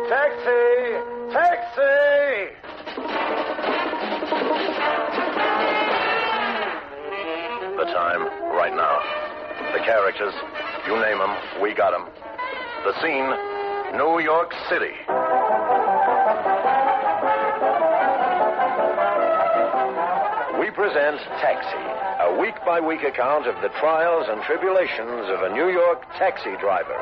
Taxi! Taxi! The time, right now. The characters, you name them, we got them. The scene, New York City. We present Taxi, a week-by-week account of the trials and tribulations of a New York taxi driver.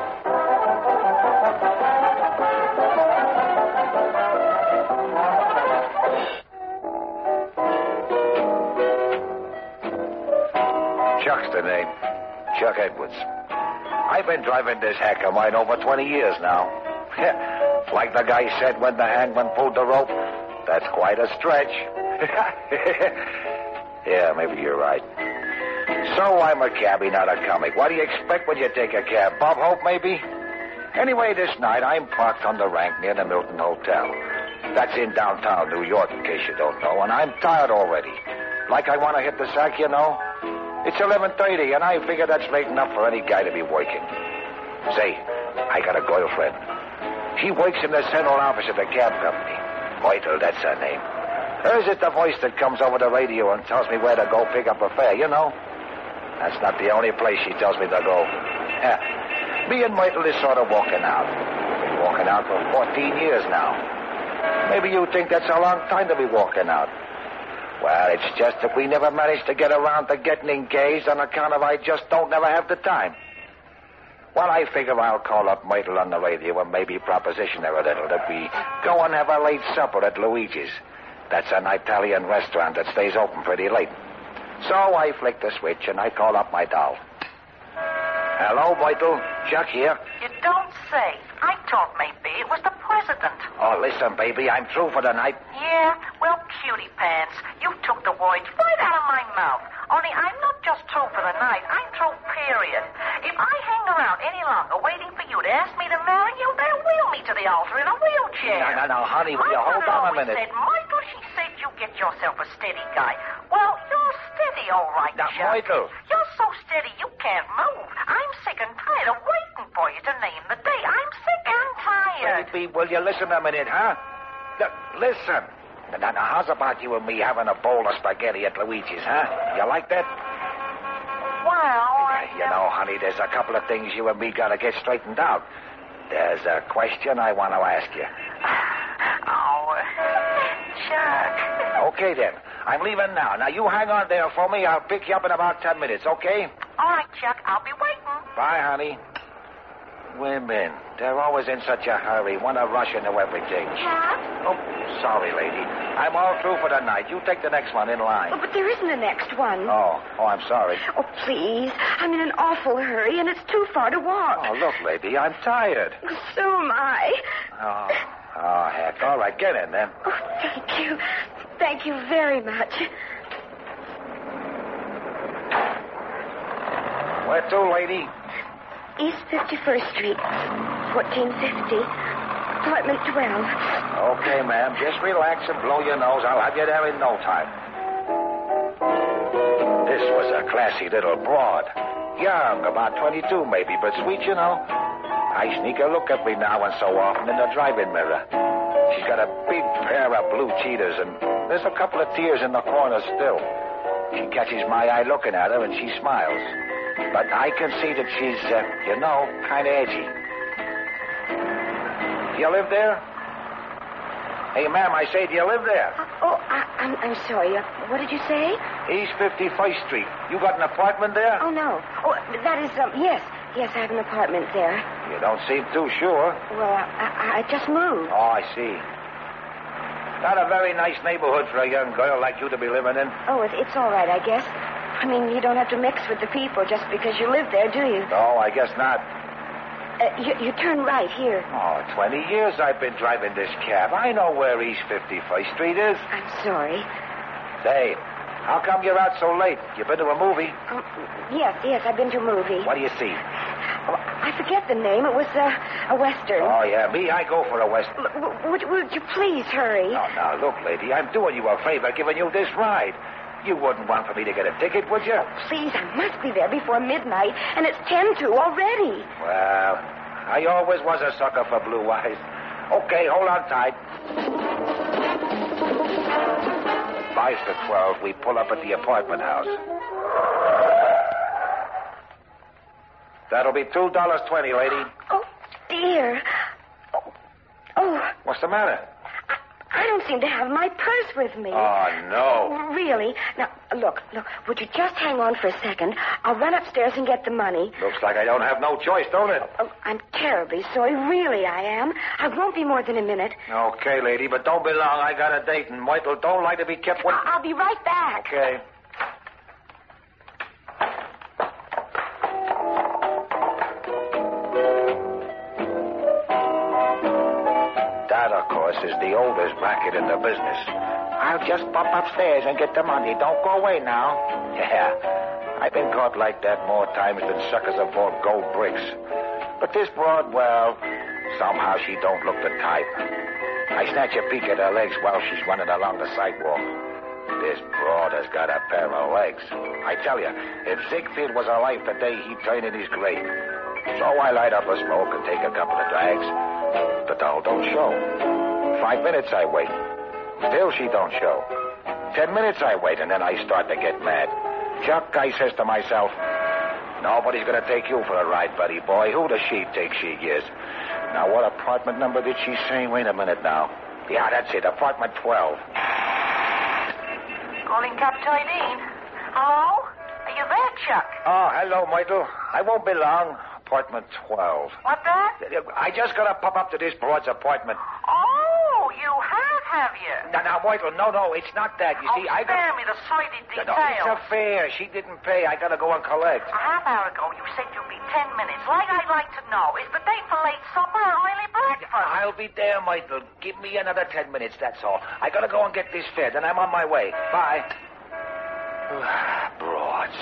Chuck's the name. Chuck Edwards. I've been driving this hack of mine over 20 years now. Like the guy said when the hangman pulled the rope, that's quite a stretch. Yeah, maybe you're right. So I'm a cabbie, not a comic. What do you expect when you take a cab? Bob Hope, maybe? Anyway, this night I'm parked on the rank near the Milton Hotel. That's in downtown New York, in case you don't know, and I'm tired already. Like I want to hit the sack, you know? It's 11:30, and I figure that's late enough for any guy to be working. Say, I got a girlfriend. She works in the central office of the cab company. Myrtle, that's her name. Hers is the voice that comes over the radio and tells me where to go pick up a fare, you know? That's not the only place she tells me to go. Me and Myrtle is sort of walking out. We've been walking out for 14 years now. Maybe you think that's a long time to be walking out. Well, it's just that we never managed to get around to getting engaged on account of I just don't never have the time. Well, I figure I'll call up Myrtle on the radio and maybe proposition her a little that we go and have a late supper at Luigi's. That's an Italian restaurant that stays open pretty late. So I flick the switch and I call up my doll. Hello, Myrtle. Chuck here. You don't say. I thought maybe it was the president. Oh, listen, baby, I'm through for the night. Yeah? Well, cutie pants, you took the words right out of my mouth. Only I'm not just through for the night. I'm through, period. If I hang around any longer waiting for you to ask me to marry you, they'll wheel me to the altar in a wheelchair. No, honey, will you hold on a minute? Said, Michael, she said you get yourself a steady guy. Well, you're steady, all right, Now, Chuck. Michael. You're so steady you can't move. I'm sick and tired of waiting for you to name the day. I'm sick and tired. Baby, will you listen a minute, huh? Listen. Now, how's about you and me having a bowl of spaghetti at Luigi's, huh? You like that? Well, You know, honey, there's a couple of things you and me gotta get straightened out. There's a question I want to ask you. Oh, Chuck. Okay, then. I'm leaving now. Now, you hang on there for me. I'll pick you up in about 10 minutes, okay? All right, Chuck. I'll be waiting. Bye, honey. Women, they're always in such a hurry, want to rush into everything. Chuck? Oh, sorry, lady. I'm all through for the night. You take the next one in line. Oh, but there isn't a next one. Oh, I'm sorry. Oh, please. I'm in an awful hurry, and it's too far to walk. Oh, look, lady, I'm tired. So am I. Oh, heck. All right, get in, then. Oh, thank you. Thank you very much. Where to, lady? East 51st Street, 1450, apartment 12. Okay, ma'am. Just relax and blow your nose. I'll have you there in no time. This was a classy little broad. Young, about 22 maybe, but sweet, you know. I sneak a look at me now and so often in the driving mirror. She's got a big pair of blue cheetahs, and there's a couple of tears in the corner still. She catches my eye looking at her, and she smiles. But I can see that she's, kind of edgy. Do you live there? Hey, ma'am, I say, do you live there? I'm sorry. What did you say? East 51st Street. You got an apartment there? Oh, no. Oh, that is, yes. Yes, I have an apartment there. You don't seem too sure. Well, I just moved. Oh, I see. Not a very nice neighborhood for a young girl like you to be living in. Oh, it's all right, I guess. I mean, you don't have to mix with the people just because you live there, do you? No, I guess not. You turn right here. Oh, 20 years I've been driving this cab. I know where East 51st Street is. I'm sorry. Say, how come you're out so late? You been to a movie? Yes, I've been to a movie. What do you see? Oh, I forget the name. It was a Western. Oh, yeah, me, I go for a Western. Would you please hurry? Oh, now, look, lady, I'm doing you a favor giving you this ride. You wouldn't want for me to get a ticket, would you? Oh, please, I must be there before midnight, and it's 10 to already. Well, I always was a sucker for blue eyes. Okay, hold on tight. 5 to 12, we pull up at the apartment house. That'll be $2.20, lady. Oh, dear. Oh. What's the matter? I don't seem to have my purse with me. Oh, no. Really? Now, look. Would you just hang on for a second? I'll run upstairs and get the money. Looks like I don't have no choice, don't it? Oh, I'm terribly sorry. Really, I am. I won't be more than a minute. Okay, lady, but don't be long. I got a date, and Michael don't like to be kept with... I'll be right back. Okay. That, of course, is the oldest racket in the business. I'll just pop upstairs and get the money. Don't go away now. Yeah, I've been caught like that more times than suckers have bought gold bricks. But this broad, well, somehow she don't look the type. I snatch a peek at her legs while she's running along the sidewalk. This broad has got a pair of legs. I tell you, if Ziegfeld was alive today, he'd turn in his grave. So I light up a smoke and take a couple of drags. The doll don't show. 5 minutes I wait. Still she don't show. 10 minutes I wait, and then I start to get mad. Chuck, I says to myself, nobody's going to take you for a ride, buddy boy. Who does she think she is? Now, what apartment number did she say? Wait a minute now. Yeah, that's it, apartment 12. Calling Captain Dean. Hello? Are you there, Chuck? Oh, hello, Michael. I won't be long. Apartment 12. What that? I just got to pop up to this broad's apartment. Oh, you have you? Now, Michael, no, it's not that. You see, I got... spare me the slighted details. No, it's a fare. She didn't pay. I got to go and collect. A half hour ago, you said you'd be 10 minutes. Like I'd like to know, is the date for late supper or early breakfast? I'll be there, Michael. Give me another 10 minutes, that's all. I got to go and get this fare, then I'm on my way. Bye. Broads.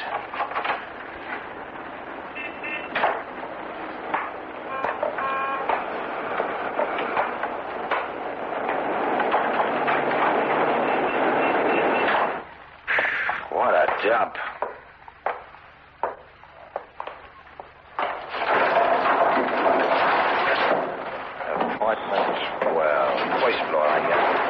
What a dump. Apartment 12. First floor, I guess.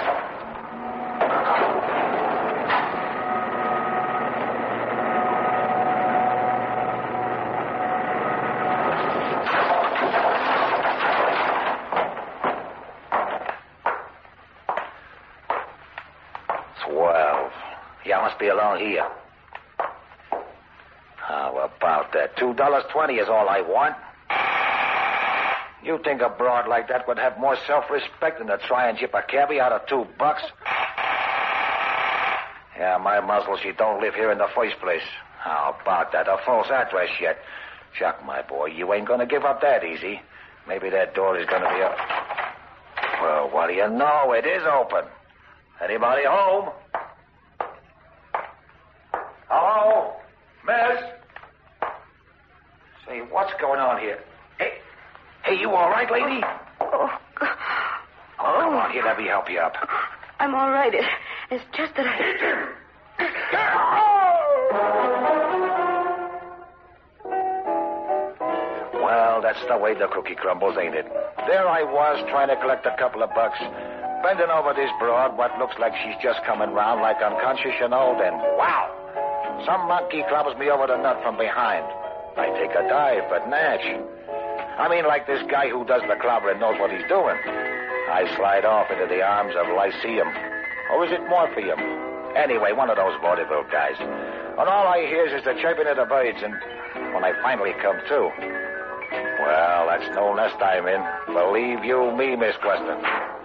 Must be along here. How about that? $2.20 is all I want. You think a broad like that would have more self-respect than to try and chip a cabbie out of $2? Yeah, my muzzle, she don't live here in the first place. How about that? A false address yet. Chuck, my boy, you ain't gonna give up that easy. Maybe that door is gonna be up. Well, what do you know? It is open. Anybody home? Hello? Miss? Say, what's going on here? Hey, you all right, lady? Oh, come on here. Let me help you up. I'm all right. It's just that Well, that's the way the cookie crumbles, ain't it? There I was, trying to collect a couple of bucks, bending over this broad, what looks like she's just coming round like unconscious, and wow! Some monkey clubs me over the nut from behind. I take a dive, but natch. I mean, like this guy who does the clobbering knows what he's doing. I slide off into the arms of Lyceum. Or is it Morpheum? Anyway, one of those vaudeville guys. And all I hear is the chirping of the birds, and when I finally come to... Well, that's no nest I'm in. Believe you me, Miss Weston.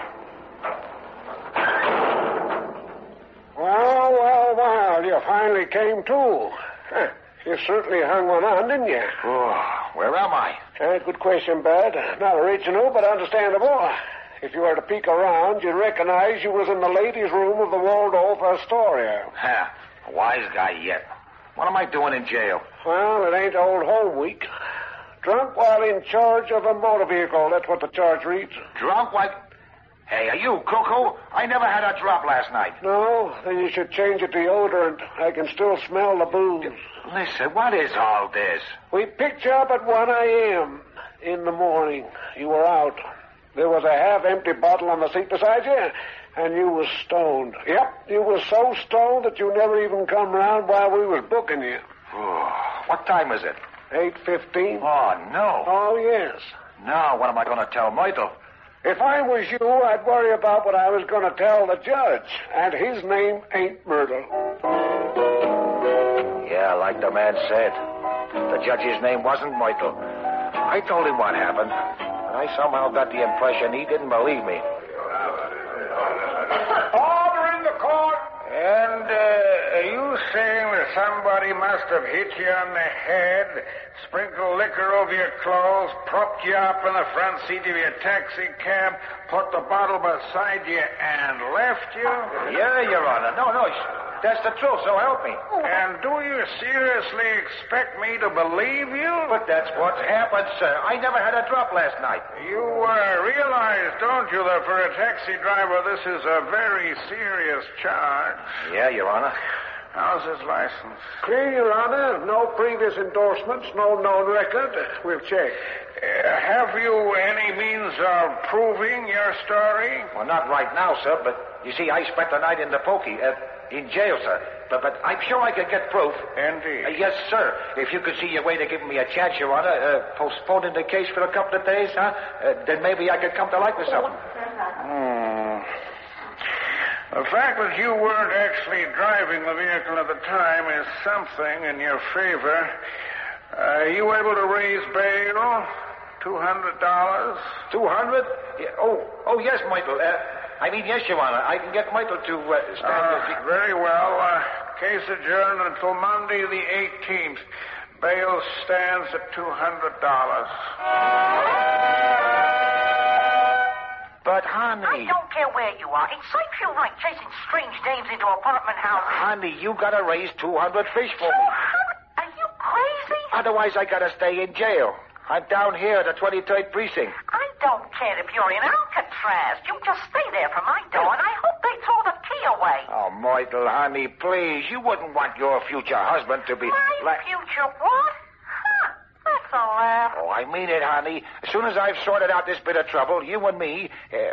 Well, you finally came to. You certainly hung one on, didn't you? Oh, where am I? Good question, Bud. Not original, but understandable. If you were to peek around, you'd recognize you was in the ladies' room of the Waldorf Astoria. Wise guy yet. What am I doing in jail? Well, it ain't Old Home Week. Drunk while in charge of a motor vehicle. That's what the charge reads. Drunk? What? Hey, are you cuckoo? I never had a drop last night. No? Then you should change it to deodorant. I can still smell the booze. Listen, what is all this? We picked you up at 1 a.m. in the morning. You were out. There was a half-empty bottle on the seat beside you, and you was stoned. Yep, you was so stoned that you never even come round while we was booking you. Oh, what time is it? 8:15. Oh, no. Oh, yes. Now, what am I going to tell Myrtle? If I was you, I'd worry about what I was going to tell the judge, and his name ain't Myrtle. Yeah, like the man said. The judge's name wasn't Myrtle. I told him what happened, and I somehow got the impression he didn't believe me. Order in the court. And are you saying that somebody must have hit you on the head, sprinkled liquor over your clothes, propped you up in the front seat of your taxi cab, put the bottle beside you, and left you? Yeah, Your Honor. No, that's the truth, so help me. And do you seriously expect me to believe you? But that's what's happened, sir. I never had a drop last night. You realize, don't you, that for a taxi driver this is a very serious charge? Yeah, Your Honor. How's his license? Clear, Your Honor. No previous endorsements, no known record. We've checked. Have you any means of proving your story? Well, not right now, sir, but you see, I spent the night in the pokey, in jail, sir. But I'm sure I could get proof. Indeed. Yes, sir. If you could see your way to give me a chance, Your Honor, postponing the case for a couple of days, then maybe I could come to light with something. The fact that you weren't actually driving the vehicle at the time is something in your favor. Are you able to raise bail? $200? 200? Yeah. Oh, yes, Michael. Yes, Your Honor. I can get Michael to stand. Very well. Case adjourned until Monday the 18th. Bail stands at $200. But, honey... I don't care where you are. It saves you like chasing strange dames into apartment houses. Honey, you gotta raise 200 fish for me. 200? Are you crazy? Otherwise, I gotta stay in jail. I'm down here at the 23rd precinct. I don't care if you're in Alcatraz. You just stay there for my door, and I hope they throw the key away. Oh, Myrtle, honey, please. You wouldn't want your future husband to be... My future what? Huh. That's a laugh. Oh, I mean it, honey. As soon as I've sorted out this bit of trouble, you and me...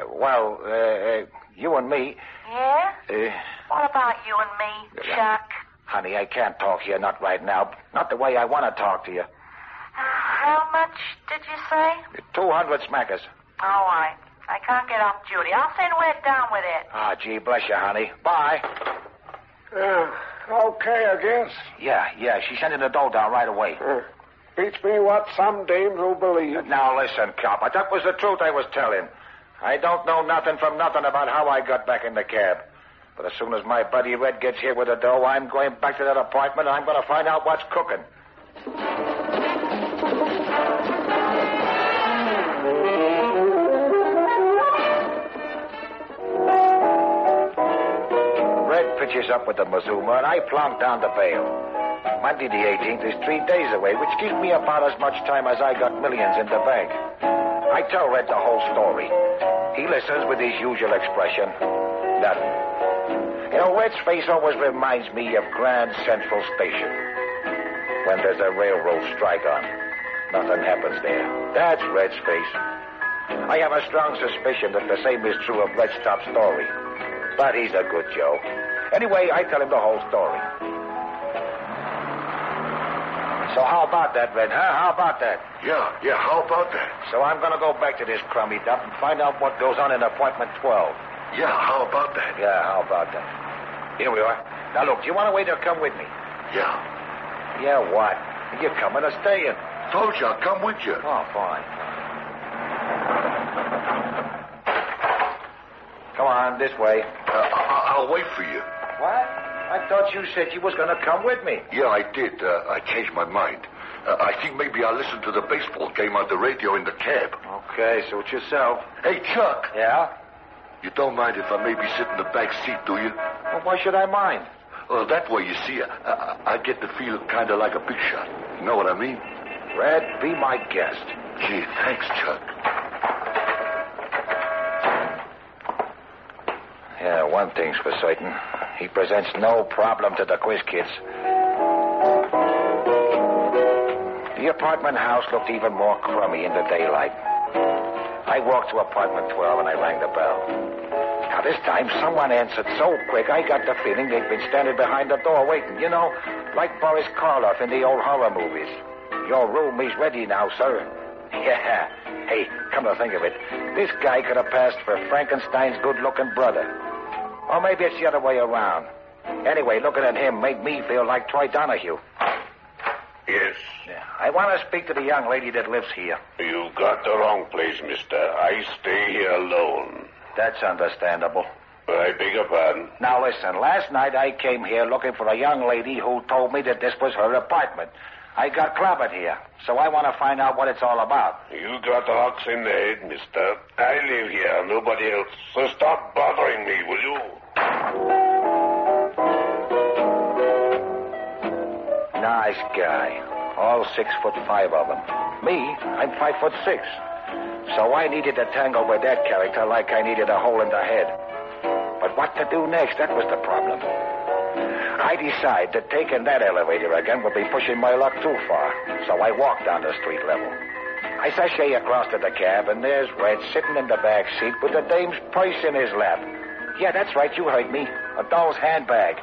you and me... Yeah? What about you and me, Chuck? Honey, I can't talk here, not right now. Not the way I want to talk to you. How much did you say? 200 smackers. All right. I can't get off duty. I'll send Red down with it. Ah, gee, bless you, honey. Bye. Okay, I guess. Yeah. She's sending the dough down right away. Beats me what some dames will believe. Now, listen, copper. That was the truth I was telling. I don't know nothing from nothing about how I got back in the cab. But as soon as my buddy Red gets here with the dough, I'm going back to that apartment, and I'm going to find out what's cooking. Red pitches up with the Mazuma, and I plonk down the bail. Monday the 18th is 3 days away, which gives me about as much time as I got millions in the bank. I tell Red the whole story. He listens with his usual expression. Nothing. You know, Red's face always reminds me of Grand Central Station. When there's a railroad strike on, nothing happens there. That's Red's face. I have a strong suspicion that the same is true of Red's top story. But he's a good Joe. Anyway, I tell him the whole story. So how about that, Red, huh? How about that? Yeah, how about that? So I'm going to go back to this crummy dump and find out what goes on in apartment 12. Yeah, how about that? Yeah, how about that? Here we are. Now, look, do you want to wait or come with me? Yeah. Yeah, what? You coming or staying? Told you, I'll come with you. Oh, fine. Come on, this way. I'll wait for you. What? I thought you said you was going to come with me. Yeah, I did. I changed my mind. I think maybe I'll listen to the baseball game on the radio in the cab. Okay, suit yourself. Hey, Chuck. Yeah? You don't mind if I maybe sit in the back seat, do you? Well, why should I mind? Well, that way, you see, I get to feel kind of like a big shot. You know what I mean? Red, be my guest. Gee, thanks, Chuck. Yeah, one thing's for certain. He presents no problem to the quiz kids. The apartment house looked even more crummy in the daylight. I walked to apartment 12 and I rang the bell. Now, this time, someone answered so quick, I got the feeling they'd been standing behind the door waiting. You know, like Boris Karloff in the old horror movies. Your room is ready now, sir. Yeah. Hey, come to think of it, this guy could have passed for Frankenstein's good-looking brother. Or maybe it's the other way around. Anyway, looking at him made me feel like Troy Donahue. Yes. Yeah, I want to speak to the young lady that lives here. You got the wrong place, mister. I stay here alone. That's understandable. I beg your pardon. Now, listen, last night I came here looking for a young lady who told me that this was her apartment. I got clobbered here, so I want to find out what it's all about. You got the hooks in the head, mister. I live here, nobody else. So stop bothering me, will you? Nice guy. All 6'5" of them. Me, I'm 5'6". So I needed to tangle with that character like I needed a hole in the head. But what to do next, that was the problem. I decided that taking that elevator again would be pushing my luck too far. So I walked down the street level. I sashay across to the cab, and there's Red sitting in the back seat with the dame's purse in his lap. Yeah, that's right, you heard me. A doll's handbag.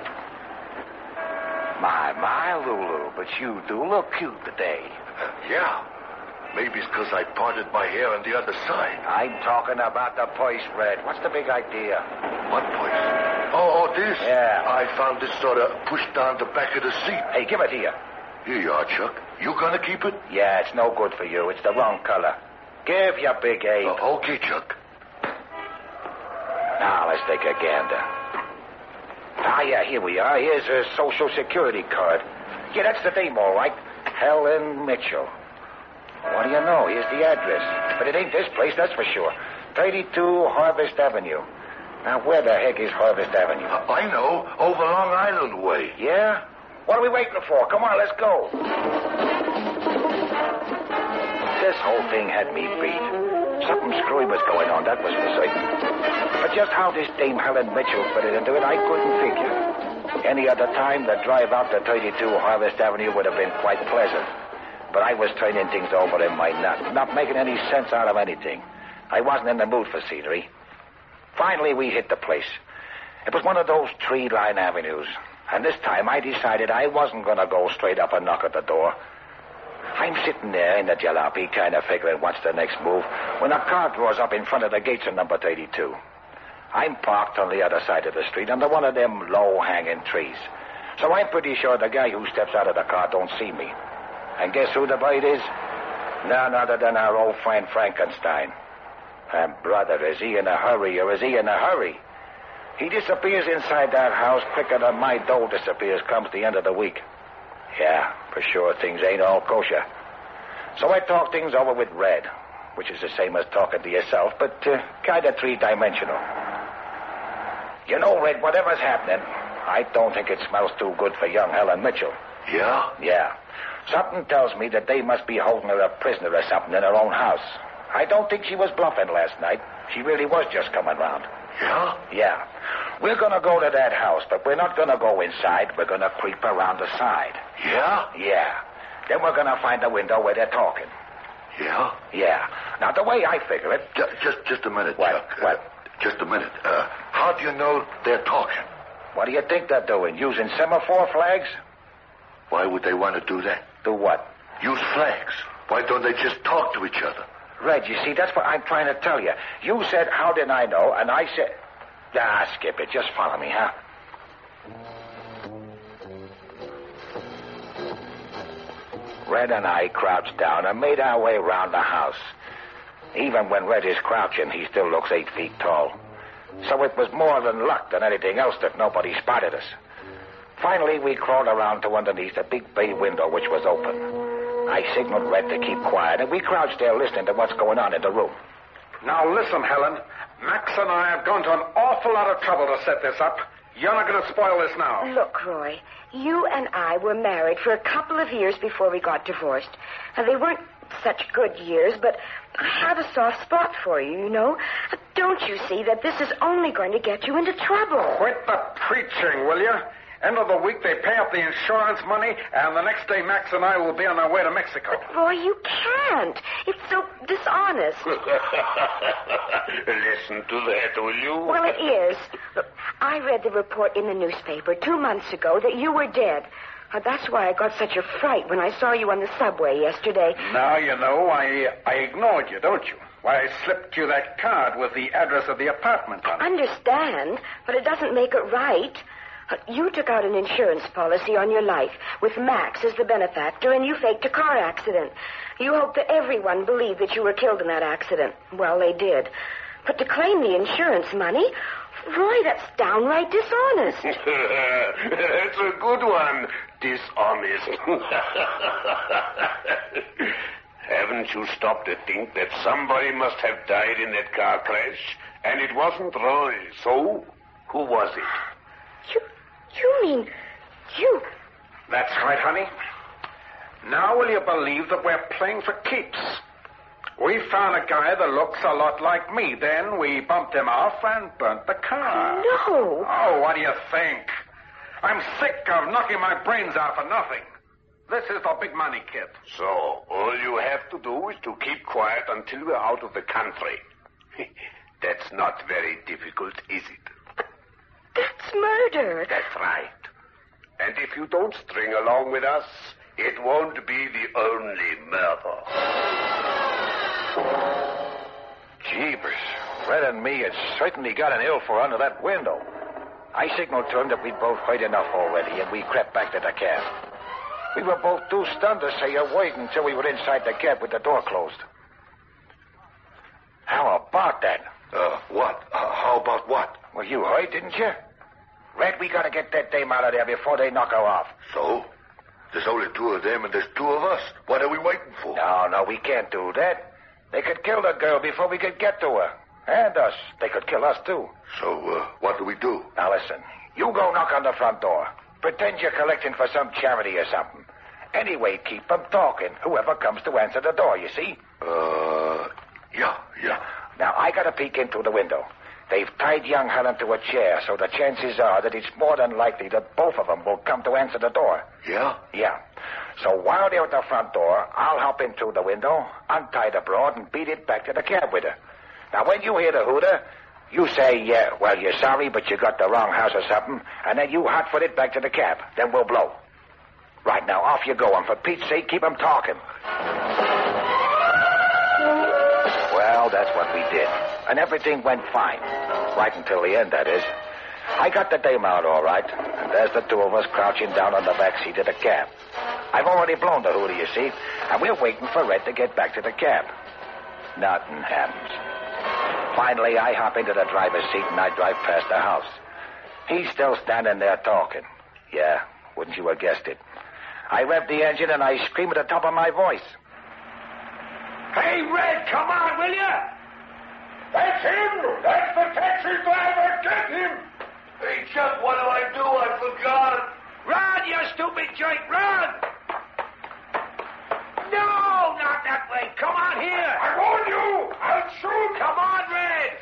My, Lulu, but you do look cute today. Yeah. Maybe it's because I parted my hair on the other side. I'm talking about the purse, Red. What's the big idea? What purse? Oh, this? Yeah. I found this sort of pushed down the back of the seat. Hey, give it here. Here you are, Chuck. You gonna keep it? Yeah, it's no good for you. It's the wrong color. Give your big ape. Okay, Chuck. Now, let's take a gander. Ah, yeah, here we are. Here's her Social Security card. Yeah, that's the name, all right. Helen Mitchell. What do you know? Here's the address. But it ain't this place, that's for sure. 32 Harvest Avenue. Now, where the heck is Harvest Avenue? I know. Over Long Island way. Yeah? What are we waiting for? Come on, let's go. This whole thing had me beat. Something screwy was going on, that was for certain. But just how this dame Helen Mitchell fitted into it, I couldn't figure. Any other time, the drive out to 32 Harvest Avenue would have been quite pleasant. But I was turning things over in my nut, not making any sense out of anything. I wasn't in the mood for scenery. Finally, we hit the place. It was one of those tree-lined avenues. And this time, I decided I wasn't going to go straight up and knock at the door. I'm sitting there in the jalopy, kind of figuring what's the next move, when a car draws up in front of the gates of number 32. I'm parked on the other side of the street under one of them low-hanging trees. So I'm pretty sure the guy who steps out of the car don't see me. And guess who the bite is? None other than our old friend Frankenstein. And brother, is he in a hurry or is he in a hurry? He disappears inside that house quicker than my dough disappears comes the end of the week. Yeah, for sure things ain't all kosher. So I talk things over with Red, which is the same as talking to yourself, but kind of three-dimensional. You know, Red, whatever's happening, I don't think it smells too good for young Helen Mitchell. Yeah? Yeah. Something tells me that they must be holding her a prisoner or something in her own house. I don't think she was bluffing last night. She really was just coming round. Yeah? Yeah. We're going to go to that house, but we're not going to go inside. We're going to creep around the side. Yeah? Yeah. Then we're going to find the window where they're talking. Yeah? Yeah. Now, the way I figure it... Just a minute, What? Chuck. What? Just a minute. How do you know they're talking? What do you think they're doing? Using semaphore flags? Why would they want to do that? Do what? Use flags. Why don't they just talk to each other? Red, you see, that's what I'm trying to tell you. You said, how did I know? And I said... Ah, skip it. Just follow me, huh? Red and I crouched down and made our way around the house. Even when Red is crouching, he still looks 8 feet tall. So it was more than luck than anything else that nobody spotted us. Finally, we crawled around to underneath a big bay window which was open. I signaled Red to keep quiet, and we crouched there listening to what's going on in the room. Now listen, Helen. Max and I have gone to an awful lot of trouble to set this up. You're not going to spoil this now. Look, Roy, you and I were married for a couple of years before we got divorced. Now, they weren't such good years, but I have a soft spot for you, you know. Don't you see that this is only going to get you into trouble? Quit the preaching, will you? End of the week, they pay up the insurance money, and the next day, Max and I will be on our way to Mexico. Roy, you can't. can't. It's so dishonest. Listen to that, will you? Well, it is. Look, I read the report in the newspaper 2 months ago that you were dead. That's why I got such a fright when I saw you on the subway yesterday. Now you know I ignored you, don't you? Why, I slipped you that card with the address of the apartment on it. Understand, but it doesn't make it right. You took out an insurance policy on your life with Max as the benefactor, and you faked a car accident. You hoped that everyone believed that you were killed in that accident. Well, they did. But to claim the insurance money, Roy, that's downright dishonest. That's a good one. Dishonest. Haven't you stopped to think that somebody must have died in that car crash? And it wasn't Roy. So, who was it? You mean you? That's right, honey. Now will you believe that we're playing for keeps? We found a guy that looks a lot like me. Then we bumped him off and burnt the car. No. Oh, what do you think? I'm sick of knocking my brains out for nothing. This is the big money, kid. So, all you have to do is to keep quiet until we're out of the country. That's not very difficult, is it? That's murder. That's right. And if you don't string along with us, it won't be the only murder. Jeepers. Red and me had certainly got an ill for under that window. I signaled to him that we'd both heard enough already, and we crept back to the cab. We were both too stunned to say a word until we were inside the cab with the door closed. How about that? What? How about what? Well, you heard, didn't you? Red, we gotta get that dame out of there before they knock her off. So? There's only 2 of them and there's 2 of us. What are we waiting for? No, we can't do that. They could kill the girl before we could get to her. And us. They could kill us, too. So, what do we do? Now, listen. You go knock on the front door. Pretend you're collecting for some charity or something. Anyway, keep them talking. Whoever comes to answer the door, you see? Yeah. Now, I got a peek in through the window. They've tied young Helen to a chair, so the chances are that it's more than likely that both of them will come to answer the door. Yeah? Yeah. So while they're at the front door, I'll hop in through the window, untie the broad, and beat it back to the cab with her. Now, when you hear the hooter, you say, well, you're sorry, but you got the wrong house or something, and then you hot-foot it back to the cab. Then we'll blow. Right, now, off you go, and for Pete's sake, keep them talking. Well, that's what we did. And everything went fine. Right until the end, that is. I got the dame out all right, and there's the 2 of us crouching down on the back seat of the cab. I've already blown the hooter, you see, and we're waiting for Red to get back to the cab. Nothing happens. Finally, I hop into the driver's seat and I drive past the house. He's still standing there talking. Yeah, wouldn't you have guessed it? I rev the engine and I scream at the top of my voice. Hey, Red, come on, will you? That's him! That's the taxi driver! Get him! Hey, Chuck, what do I do? I forgot. Run, you stupid jerk, run! No, not that way. Come on here. I warn you. I'll shoot. Come on, Red.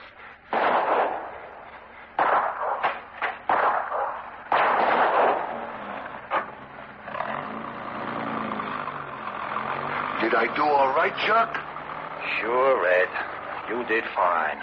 Did I do all right, Chuck? Sure, Red. You did fine.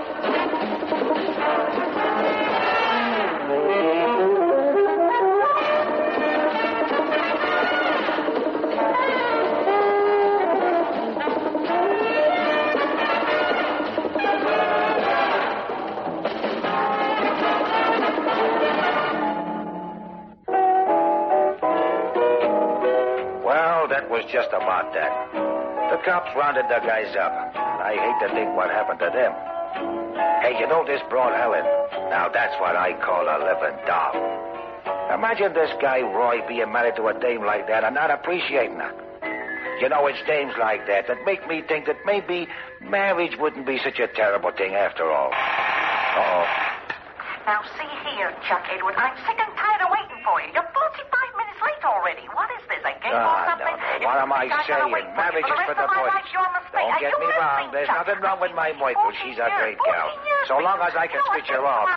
Well, that was just about that. The cops rounded the guys up. I hate to think what happened to them. Hey, you know this broad Helen? Now, that's what I call a living doll. Imagine this guy, Roy, being married to a dame like that and not appreciating her. You know, it's dames like that that make me think that maybe marriage wouldn't be such a terrible thing after all. Uh-oh. Now, see here, Chuck Edward, I'm sick and tired of waiting for you. You're 45 minutes late already. What is this, a game or something? No. What am I saying? Marriage is for the boys. Don't get me wrong. There's nothing wrong with my Myrtle. She's a great gal. So long as I can switch her off.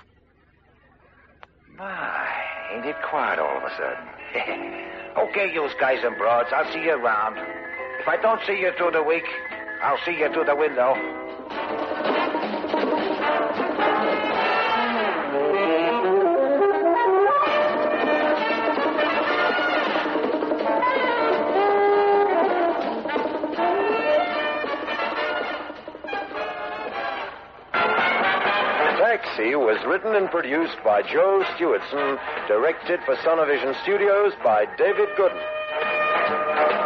My, ain't it quiet all of a sudden? Okay, you guys and broads, I'll see you around. If I don't see you through the week, I'll see you through the window. Taxi was written and produced by Joe Stewardson, directed for Sonovision Studios by David Gooden.